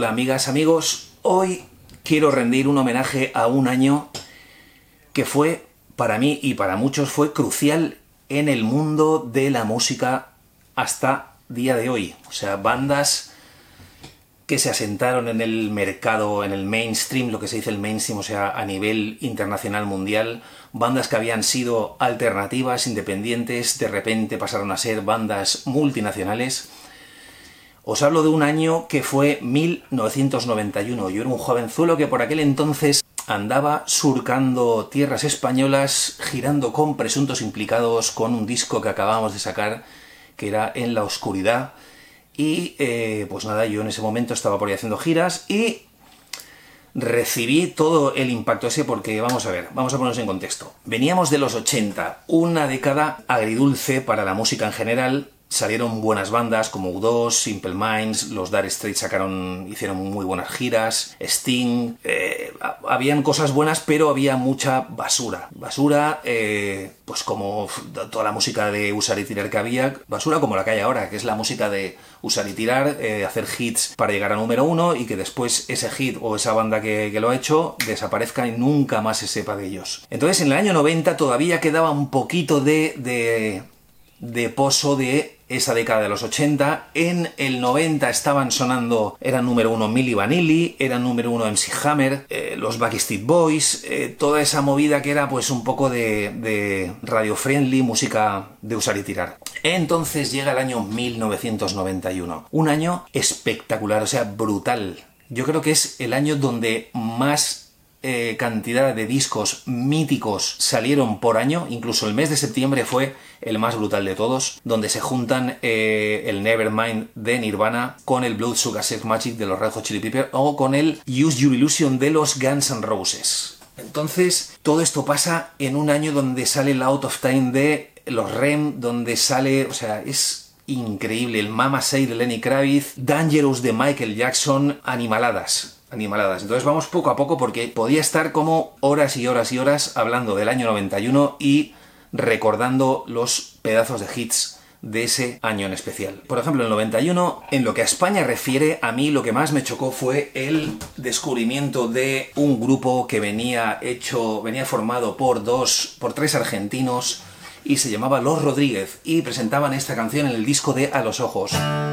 Hola amigas, amigos, hoy quiero rendir un homenaje a un año que fue, para mí y para muchos, fue crucial en el mundo de la música hasta día de hoy. O sea, bandas que se asentaron en el mercado, en el mainstream, lo que se dice el mainstream, o sea, a nivel internacional, mundial, bandas que habían sido alternativas, independientes, de repente pasaron a ser bandas multinacionales. Os hablo de un año que fue 1991. Yo era un jovenzuelo que por aquel entonces andaba surcando tierras españolas, girando con presuntos implicados, con un disco que acabábamos de sacar, que era En la oscuridad. Y pues nada, yo en ese momento estaba por ahí haciendo giras y recibí todo el impacto ese porque, vamos a ver, vamos a ponernos en contexto. Veníamos de los 80, una década agridulce para la música en general. Salieron buenas bandas como U2, Simple Minds, los Dire Straits hicieron muy buenas giras, Sting, habían cosas buenas, pero había mucha basura. Basura, pues como toda la música de usar y tirar que había, basura como la que hay ahora, que es la música de usar y tirar, hacer hits para llegar a número uno y que después ese hit o esa banda que lo ha hecho desaparezca y nunca más se sepa de ellos. Entonces en el año 90 todavía quedaba un poquito de pozo de esa década de los 80. En el 90 estaban sonando, eran número uno Milli Vanilli, eran número uno MC Hammer, los Backstreet Boys, toda esa movida que era pues un poco de radio friendly, música de usar y tirar. Entonces llega el año 1991, un año espectacular, o sea, brutal. Yo creo que es el año donde más cantidad de discos míticos salieron por año. Incluso el mes de septiembre fue el más brutal de todos, donde se juntan el Nevermind de Nirvana con el Blood Sugar Sex Magic de los Red Hot Chili Peppers o con el Use Your Illusion de los Guns N' Roses. Entonces todo esto pasa en un año donde sale el Out of Time de los REM, donde sale, o sea, es increíble, el Mama Say de Lenny Kravitz, Dangerous de Michael Jackson, animaladas. Entonces vamos poco a poco porque podía estar como horas y horas y horas hablando del año 91 y recordando los pedazos de hits de ese año en especial. Por ejemplo, el 91, en lo que a España refiere, a mí lo que más me chocó fue el descubrimiento de un grupo que venía formado por tres argentinos y se llamaba Los Rodríguez y presentaban esta canción en el disco de A los Ojos.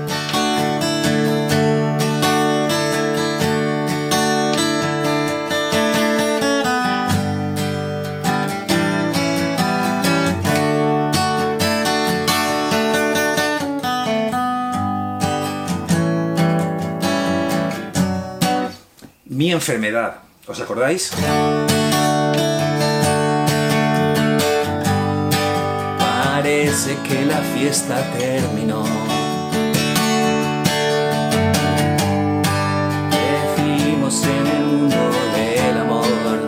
Mi enfermedad, ¿os acordáis? Parece que la fiesta terminó. Decimos en el mundo del amor.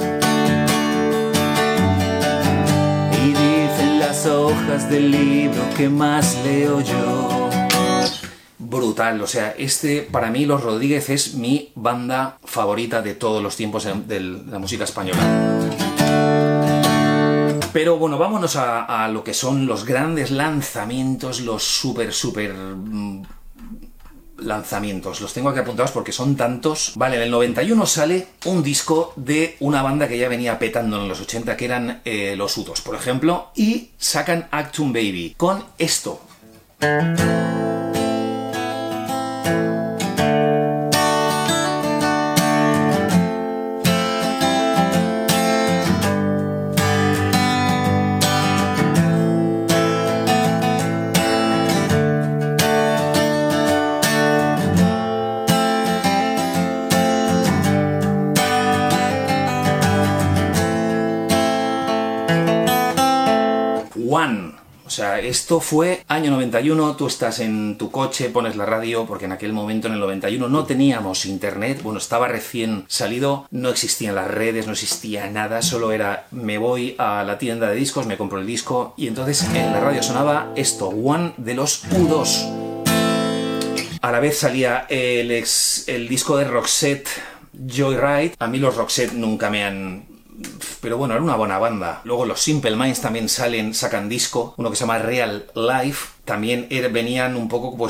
Y dicen las hojas del libro que más leo yo. Brutal, o sea, para mí Los Rodríguez es mi banda favorita de todos los tiempos de la música española. Pero bueno, vámonos a lo que son los grandes lanzamientos, los super lanzamientos. Los tengo aquí apuntados porque son tantos. Vale, en el 91 sale un disco de una banda que ya venía petando en los 80, que eran los U2, por ejemplo, y sacan Achtung Baby con esto. One. O sea, esto fue año 91, tú estás en tu coche, pones la radio, porque en aquel momento, en el 91, no teníamos internet, bueno, estaba recién salido, no existían las redes, no existía nada, solo era, me voy a la tienda de discos, me compro el disco, y entonces en la radio sonaba esto, One de los U2. A la vez salía el disco de Roxette, Joyride. A mí los Roxette nunca me han... Pero bueno, era una buena banda. Luego los Simple Minds también sacan disco, uno que se llama Real Life. También venían un poco, pues,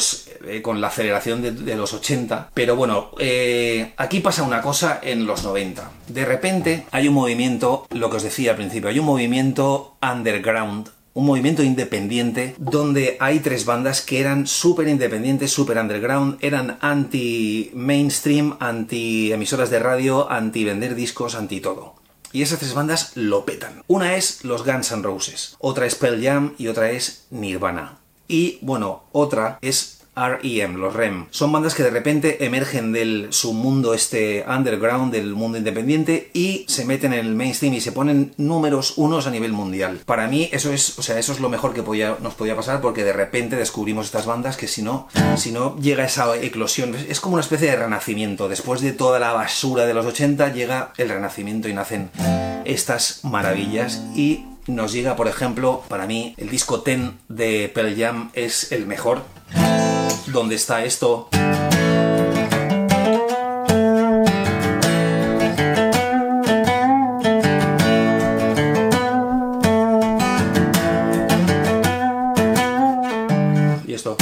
con la aceleración de los 80. Pero bueno, aquí pasa una cosa en los 90. De repente hay un movimiento, lo que os decía al principio, hay un movimiento underground, un movimiento independiente, donde hay 3 bandas que eran súper independientes, súper underground, eran anti-mainstream, anti-emisoras de radio, anti-vender discos, anti-todo. Y esas 3 bandas lo petan. Una es los Guns N' Roses, otra es Pearl Jam y otra es Nirvana. Y, bueno, otra es R.E.M., los REM. Son bandas que de repente emergen del submundo underground, del mundo independiente, y se meten en el mainstream y se ponen números 1 a nivel mundial. Para mí eso es lo mejor que nos podía pasar, porque de repente descubrimos estas bandas que si no llega esa eclosión. Es como una especie de renacimiento. Después de toda la basura de los 80 llega el renacimiento y nacen estas maravillas. Y nos llega, por ejemplo, para mí, el disco 10 de Pearl Jam es el mejor, donde está esto. Y esto.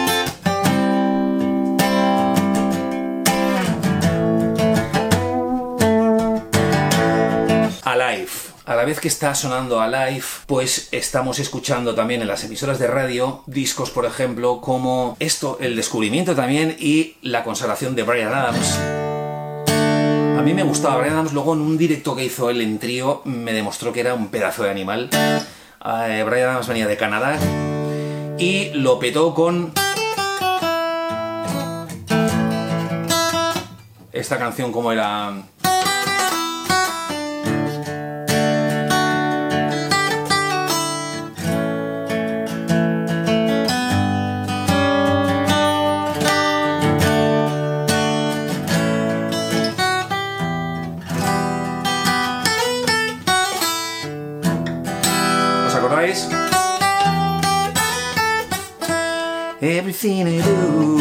Alive. A la vez que está sonando Alive, pues estamos escuchando también en las emisoras de radio discos, por ejemplo, como esto, el descubrimiento también y la consagración de Bryan Adams. A mí me gustaba Bryan Adams, luego en un directo que hizo él en trío me demostró que era un pedazo de animal. Bryan Adams venía de Canadá y lo petó con esta canción, como era... ¿Acordáis? Everything I do,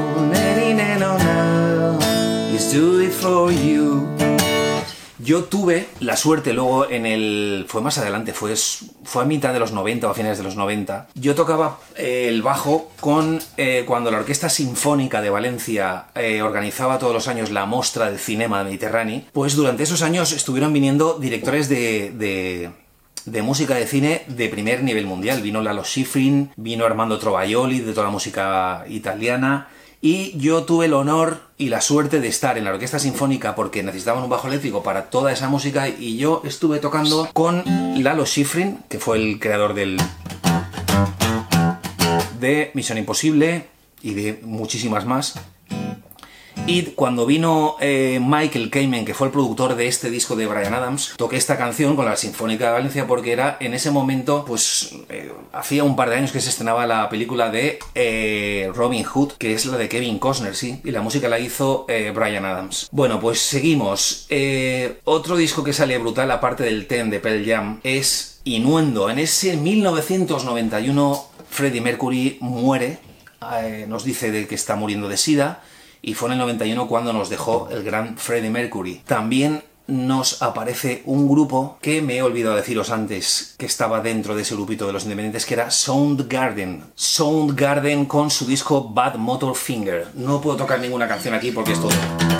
is do it for you. Yo tuve la suerte luego fue más adelante, fue a mitad de los 90 o a finales de los 90. Yo tocaba el bajo cuando la Orquesta Sinfónica de Valencia organizaba todos los años la Mostra del Cinema Mediterráneo. Pues durante esos años estuvieron viniendo directores de música de cine de primer nivel mundial. Vino Lalo Schifrin, vino Armando Trovaioli, de toda la música italiana, y yo tuve el honor y la suerte de estar en la Orquesta Sinfónica porque necesitaban un bajo eléctrico para toda esa música, y yo estuve tocando con Lalo Schifrin, que fue el creador de Misión Imposible y de muchísimas más. Y cuando vino Michael Kamen, que fue el productor de este disco de Bryan Adams, toqué esta canción con la Sinfónica de Valencia porque era en ese momento, pues hacía un par de años que se estrenaba la película de Robin Hood, que es la de Kevin Costner, sí, y la música la hizo Bryan Adams. Bueno, pues seguimos. Otro disco que sale brutal, aparte del Ten de Pearl Jam, es Innuendo. En ese 1991 Freddie Mercury muere, nos dice de que está muriendo de SIDA, y fue en el 91 cuando nos dejó el gran Freddie Mercury. También nos aparece un grupo que me he olvidado deciros antes, que estaba dentro de ese grupito de los independientes, que era Soundgarden. Soundgarden con su disco Bad Motor Finger. No puedo tocar ninguna canción aquí porque esto...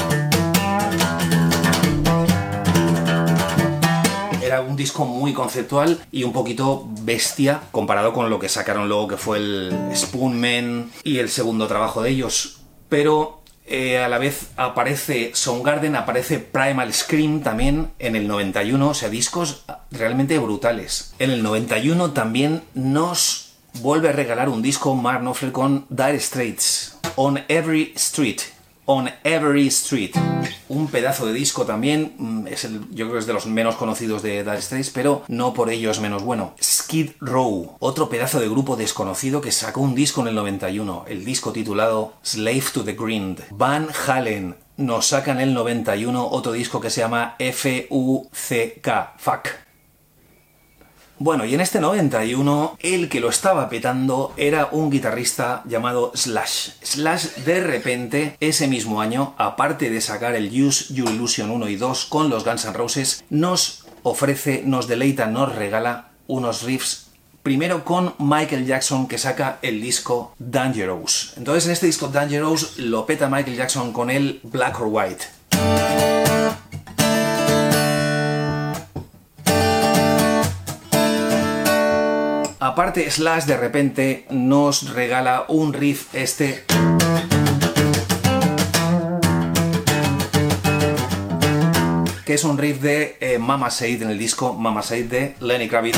Era un disco muy conceptual y un poquito bestia comparado con lo que sacaron luego, que fue el Spoonman y el segundo trabajo de ellos. Pero... a la vez aparece Soundgarden, aparece Primal Scream también en el 91, o sea, discos realmente brutales. En el 91 también nos vuelve a regalar un disco Mark Knopfler con Dire Straits, On Every Street. On Every Street, un pedazo de disco también, yo creo que es de los menos conocidos de Dire Straits, pero no por ello es menos bueno. Skid Row, otro pedazo de grupo desconocido que sacó un disco en el 91, el disco titulado Slave to the Grind. Van Halen nos saca en el 91 otro disco que se llama F.U.C.K. Fuck. Bueno, y en este 91, el que lo estaba petando era un guitarrista llamado Slash. Slash, de repente, ese mismo año, aparte de sacar el Use Your Illusion 1 y 2 con los Guns N' Roses, nos ofrece, nos deleita, nos regala unos riffs Primero con Michael Jackson, que saca el disco Dangerous. Entonces en este disco Dangerous lo peta Michael Jackson con el Black or White. Aparte, Slash de repente nos regala un riff que es un riff de Mama Said en el disco Mama Said de Lenny Kravitz.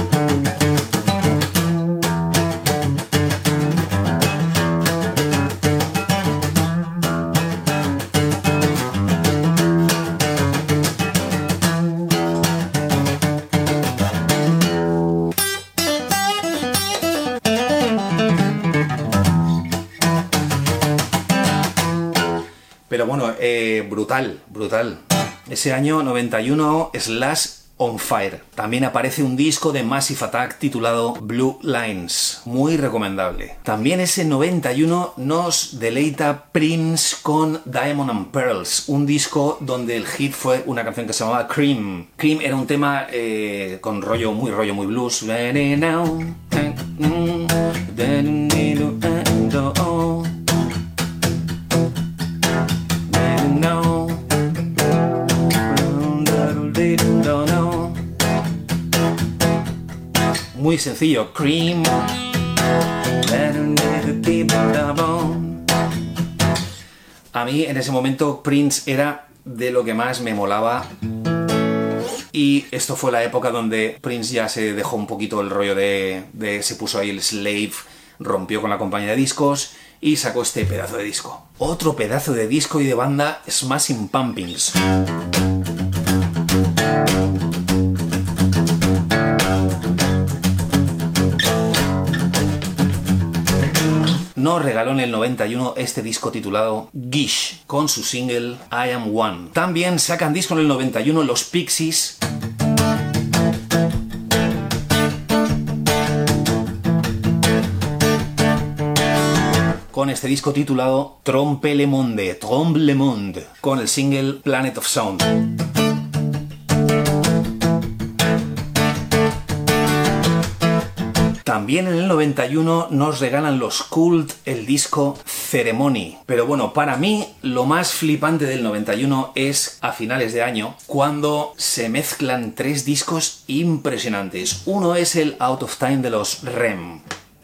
Pero bueno, brutal. Ese año 91, Slash on Fire. También aparece un disco de Massive Attack titulado Blue Lines, muy recomendable. También ese 91 nos deleita Prince con Diamond and Pearls, un disco donde el hit fue una canción que se llamaba Cream. Cream era un tema con rollo muy blues. Muy sencillo, Cream. A mí en ese momento Prince era de lo que más me molaba. Y esto fue la época donde Prince ya se dejó un poquito el rollo se puso ahí el Slave, rompió con la compañía de discos y sacó este pedazo de disco. Otro pedazo de disco y de banda, Smashing Pumpkins. Nos regaló en el 91 este disco titulado Gish, con su single I Am One. También sacan disco en el 91 los Pixies, con este disco titulado Trompe le Monde, con el single Planet of Sound. También en el 91 nos regalan los Cult el disco Ceremony. Pero bueno, para mí lo más flipante del 91 es a finales de año, cuando se mezclan tres discos impresionantes. Uno es el Out of Time de los REM.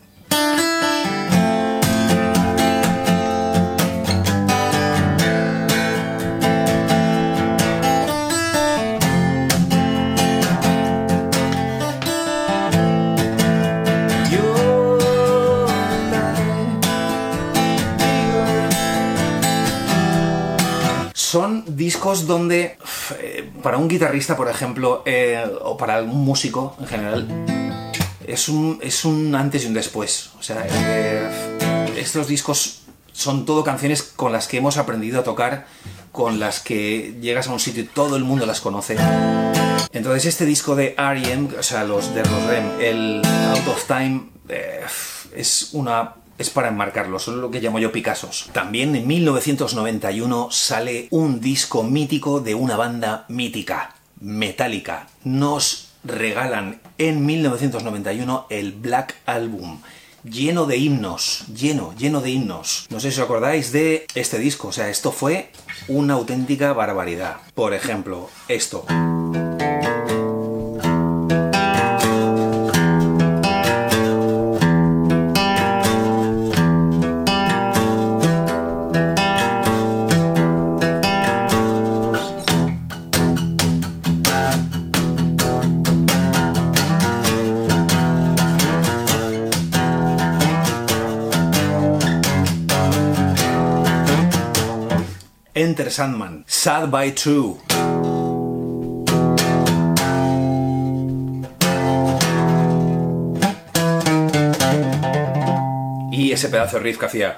Son discos donde, para un guitarrista, por ejemplo, o para un músico en general, es un antes y un después. O sea, estos discos son todo canciones con las que hemos aprendido a tocar, con las que llegas a un sitio y todo el mundo las conoce. Entonces este disco de R.E.M., o sea, de los REM, el Out of Time, es para enmarcarlo, son lo que llamo yo Picassos. También en 1991 sale un disco mítico de una banda mítica, Metallica. Nos regalan en 1991 el Black Album, lleno de himnos, lleno de himnos. No sé si os acordáis de este disco, o sea, esto fue una auténtica barbaridad. Por ejemplo, esto. Enter Sandman, Sad by True. Y ese pedazo de riff que hacía.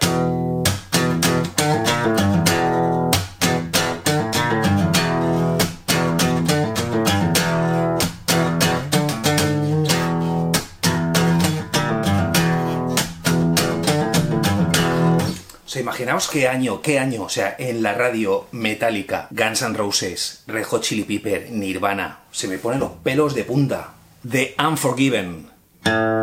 Imaginaos qué año, o sea, en la radio Metallica, Guns N' Roses, Red Hot Chili Pepper, Nirvana, se me ponen los pelos de punta. The Unforgiven.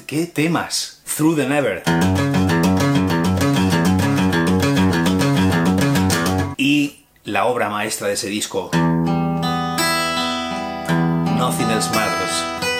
qué temas. Through the Never. Y la obra maestra de ese disco, Nothing Else Matters.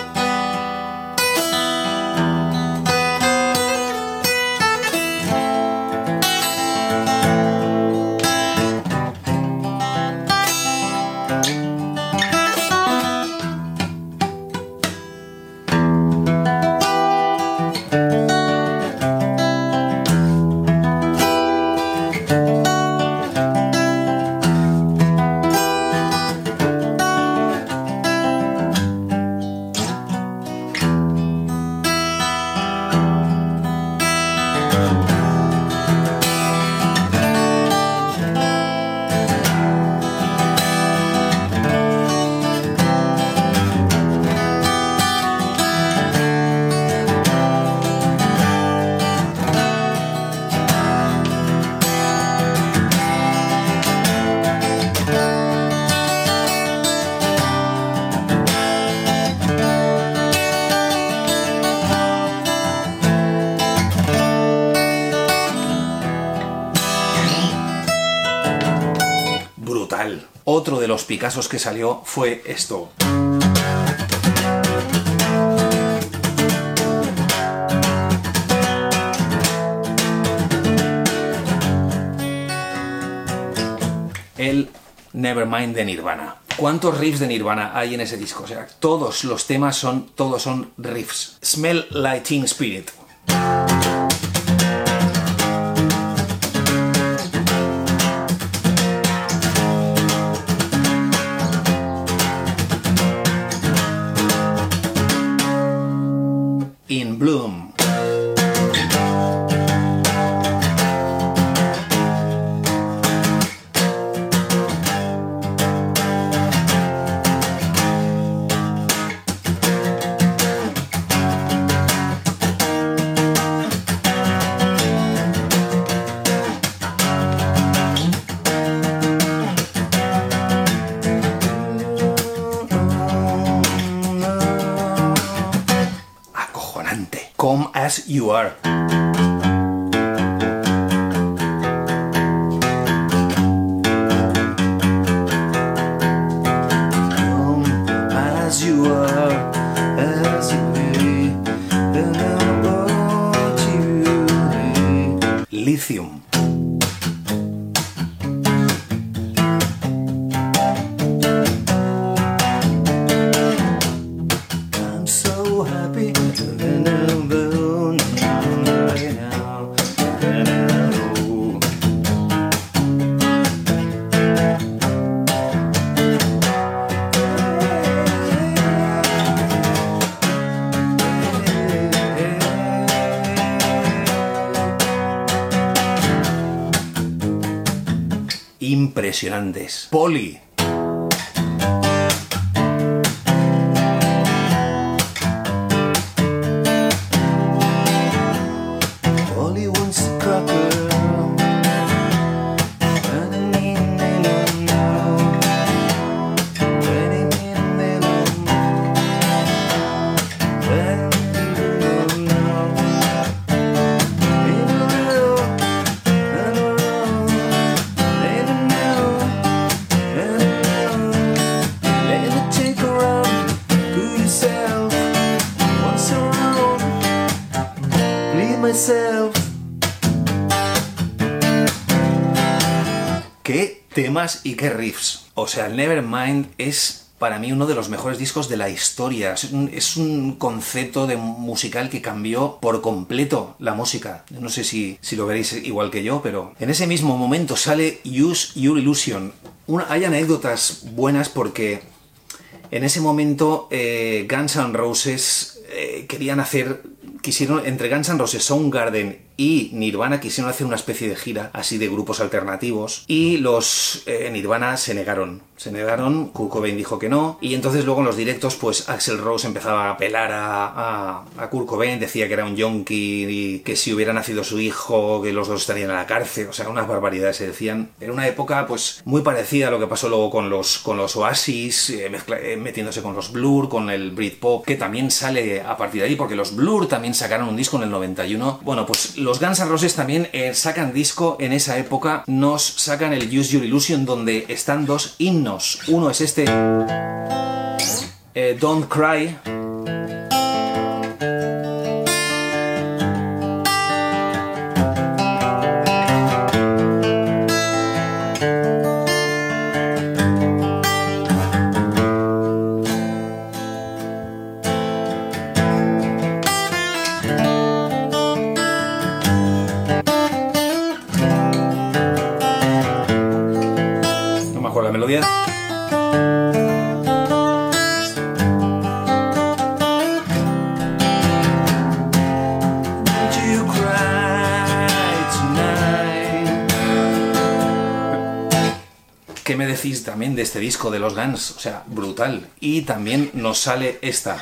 Otro de los Picassos que salió fue esto. El Nevermind de Nirvana. ¿Cuántos riffs de Nirvana hay en ese disco? O sea, todos los temas son riffs. Smell Like Teen Spirit. In Bloom. Come As You Are. Come as you are, as you be, and about you. Lithium. I'm so happy. Impresionantes. Polly. Polly wants a cracker. Qué temas y qué riffs. O sea, el Nevermind es para mí uno de los mejores discos de la historia. Es un concepto de musical que cambió por completo la música. No sé si lo veréis igual que yo, pero en ese mismo momento sale Use Your Illusion. Hay anécdotas buenas porque en ese momento Guns N' Roses quisieron, entre Guns N' Roses, Soundgarden y Nirvana quisieron hacer una especie de gira así de grupos alternativos y los Nirvana se negaron. Kurt Cobain dijo que no, y entonces luego en los directos pues Axl Rose empezaba a apelar a Kurt Cobain, decía que era un yonki y que si hubiera nacido su hijo que los dos estarían en la cárcel, o sea, unas barbaridades se decían. Era una época pues muy parecida a lo que pasó luego con los Oasis, metiéndose con los Blur, con el Britpop, que también sale a partir de ahí, porque los Blur también sacaron un disco en el 91. Bueno, pues los Guns N' Roses también sacan disco en esa época, nos sacan el Use Your Illusion, donde están dos himnos. Uno es este, Don't Cry. No me acuerdo la melodía. ¿Qué me decís también de este disco de los Guns? O sea, brutal. Y también nos sale esta.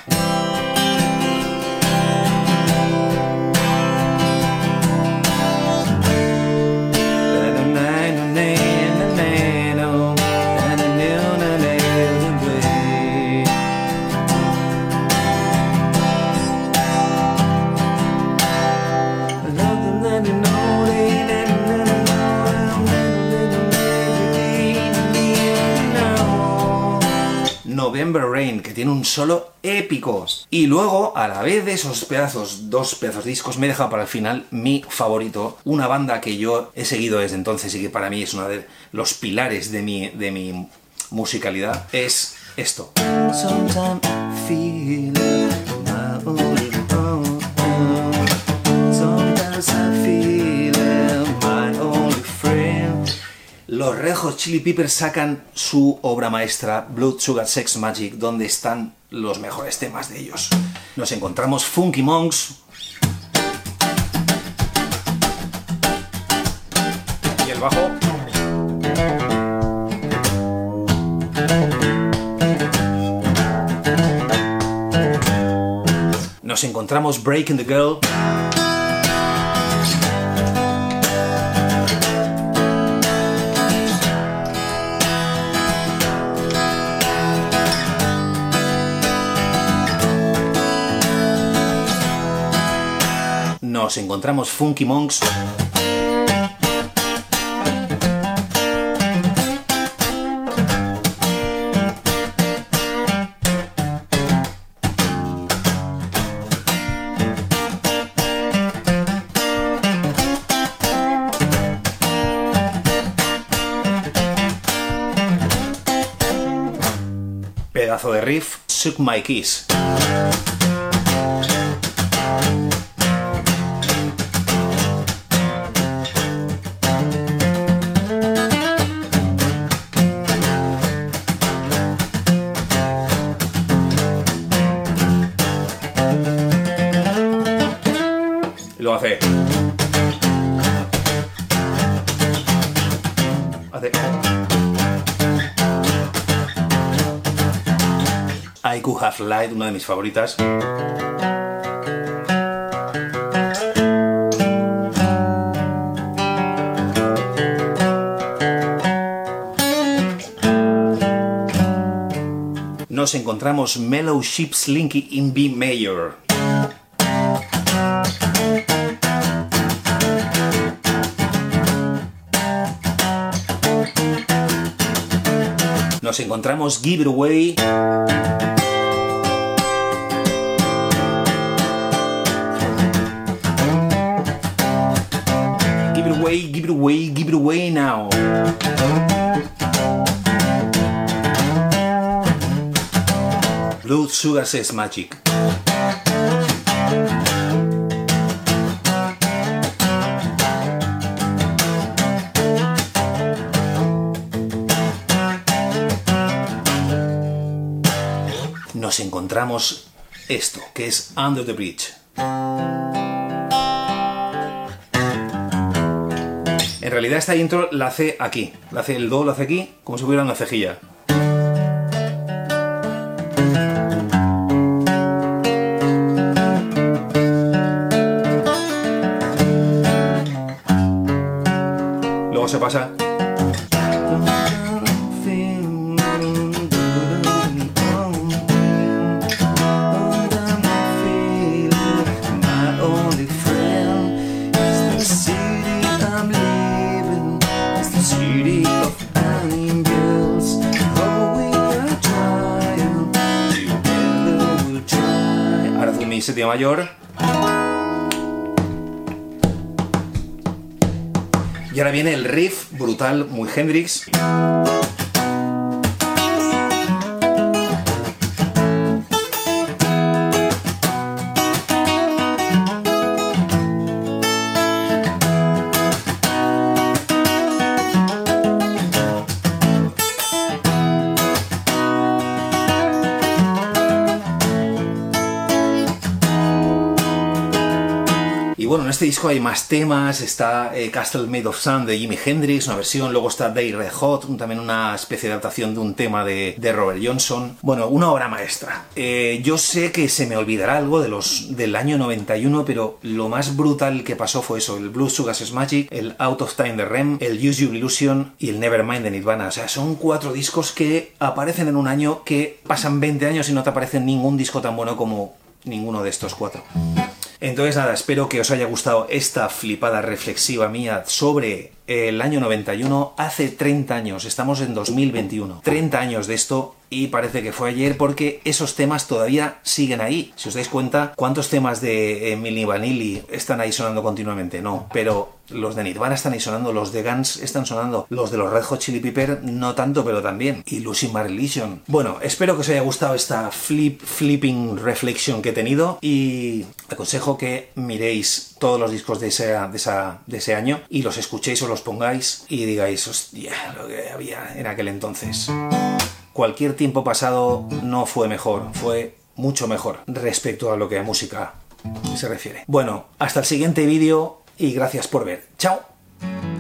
November Rain, que tiene un solo épico. Y luego, a la vez de esos dos pedazos de discos, me he dejado para el final mi favorito, una banda que yo he seguido desde entonces y que para mí es uno de los pilares de mi musicalidad, es esto. Sometimes I feel my only own. Sometimes I feel my only friend. Los Red Hot Chili Peppers sacan su obra maestra, Blood Sugar Sex Magik, donde están los mejores temas de ellos. Nos encontramos Funky Monks y el bajo. Nos encontramos Breaking the Girl. Nos encontramos Funky Monks. Pedazo de riff, Suck My Kiss. Lo hace. I Could Have Lied, una de mis favoritas. Nos encontramos Mellow Sheep Slinky in B Major. Nos encontramos Give It Away. Give it away, give it away, give it away now. Blood Sugar Sex Magik. Nos encontramos esto, que es Under the Bridge. realidad esta intro la hace aquí, el do lo hace aquí, como si hubiera una cejilla. Luego se pasa. Ahora hace un mi séptima mayor. Y ahora viene el riff brutal, muy Hendrix. Y bueno, en este disco hay más temas, está Castle Made of Sun de Jimi Hendrix, una versión, luego está Day Red Hot, también una especie de adaptación de un tema de Robert Johnson. Bueno, una obra maestra. Yo sé que se me olvidará algo del año 91, pero lo más brutal que pasó fue eso, el Blues Sugar Sex Magik, el Out of Time de Rem, el Use Your Illusion y el Nevermind de Nirvana. O sea, son 4 discos que aparecen en un año que pasan 20 años y no te aparece ningún disco tan bueno como ninguno de estos 4. Entonces nada, espero que os haya gustado esta flipada reflexiva mía sobre el año 91, hace 30 años, estamos en 2021, 30 años de esto y parece que fue ayer porque esos temas todavía siguen ahí. Si os dais cuenta, ¿cuántos temas de Milli Vanilli están ahí sonando continuamente? No, pero los de Nirvana están ahí sonando, los de Guns están sonando, los de los Red Hot Chili Peppers no tanto, pero también, y Losing My Religion. Bueno, espero que os haya gustado esta flipping reflexion que he tenido y aconsejo que miréis todos los discos de ese año y los escuchéis o los pongáis y digáis, hostia, lo que había en aquel entonces. Cualquier tiempo pasado no fue mejor, fue mucho mejor respecto a lo que a música se refiere. Bueno, hasta el siguiente vídeo y gracias por ver. ¡Chao!